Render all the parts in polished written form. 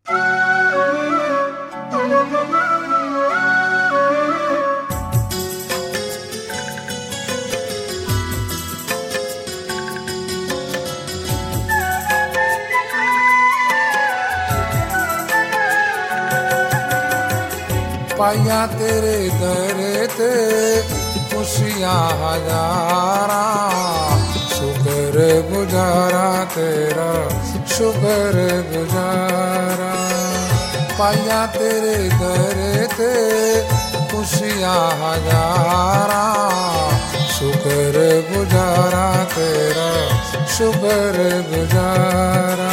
पाइया तेरे दर ते खुशियां हजारा, शुक्र गुजारा तेरा शुक्र गुजारा। पाइया तेरे दर ते खुशियां हजारा, शुक्र गुजारा तेरा शुक्र गुजारा।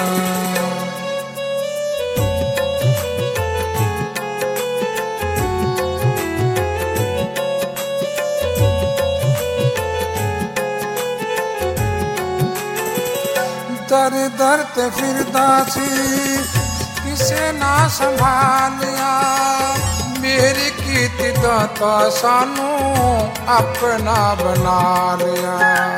दर दर ते फिरदा सी किसे ना संभालिया, मेरी कीती दाता सानू अपना बना लिया।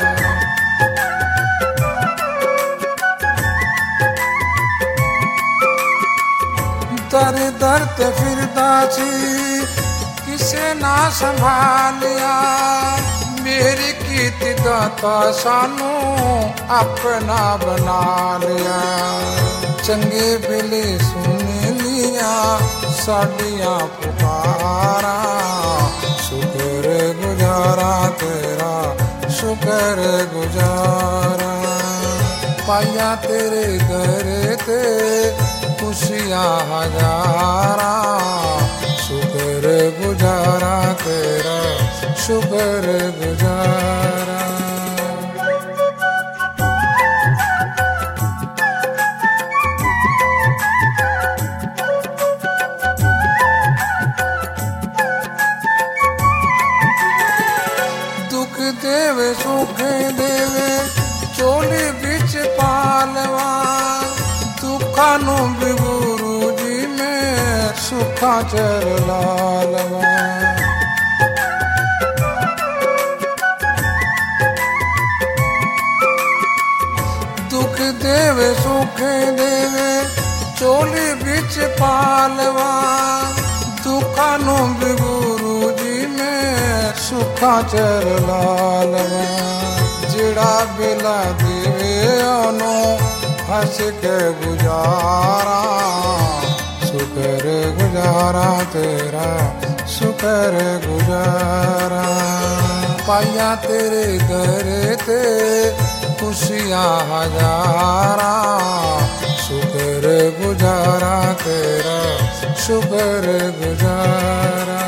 दर दर ते फिरदा सी किसे ना संभालिया, मेरी कीती दाता सानू अपना बना लिया। चंगे वेले सुन लिया साडियां पुकारा, शुक्र गुजारा तेरा शुक्र गुजारा। पाइया तेरे दर ते खुशियां हजारा, शुक्र गुजारा तेरा शुक्र गुजारा। दुख देवे सुख देवे चोली बिच पालवा, दुखा नू भी गुरु जी में सुखा चर लालवा। दुख देवे सुख देवे चोली बिच पालवा, दुखा नू भी गुरु जी में सुखा चर लालवा। जिड़ा बेला देवे ओनू हंस के गुजारा, शुक्र गुजारा तेरा शुक्र गुजारा। पाइया तेरे दर ते खुशियां हजारा, शुक्र गुजारा तेरा शुक्र गुजारा।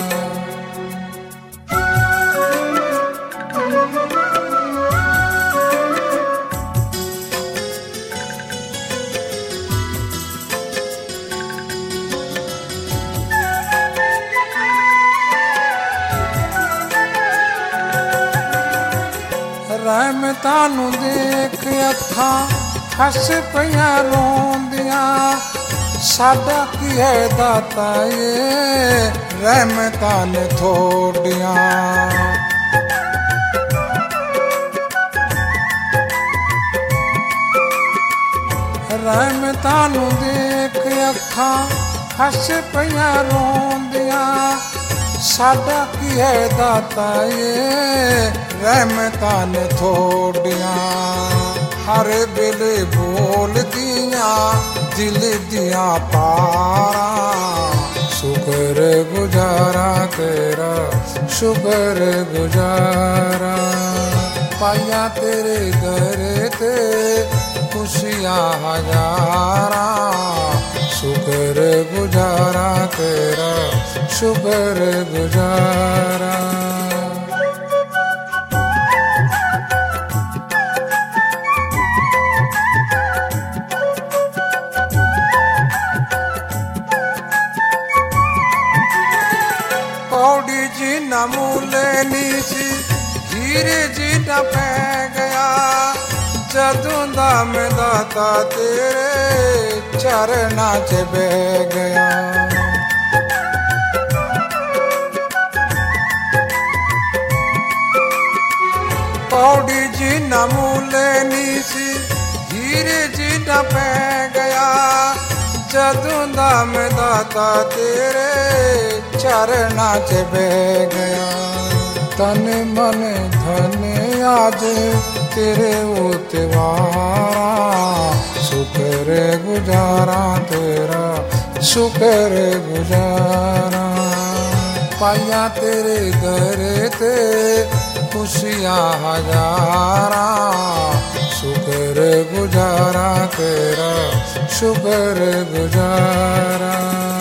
रहमतां नू देख अखां हस पईयां रोंदियां, साडा की है दाता ये रहमतां ने थोड़ियां। रहमतां नू देख अखां हस पईयां रोंदियां, साडा की है दाता ये रहमतां ने थोड़ियां। हर वेले बोल दियां दिल दियां पारा, शुक्र गुजारा तेरा शुक्र गुजारा। पाइया तेरे दर ते खुशियां हजारा, शुक्र गुजारा तेरा शुक्र गुजारा। पौड़ी जी न मूले नीसी हीरे जी न पै गया, जदों दा मैं दाता तेरे चरना च बह गया। पौड़ी जी न मूले नीसी हीरे जी न पै गया, जदों दा मैं दाता तेरे चरना च बह गया। तन मन धन आज तेरे उतवारा, शुक्र गुजारा तेरा शुक्र गुजारा। पाया तेरे दर ते खुशियाँ हजारा, शुक्र गुजारा तेरा शुक्र गुजारा।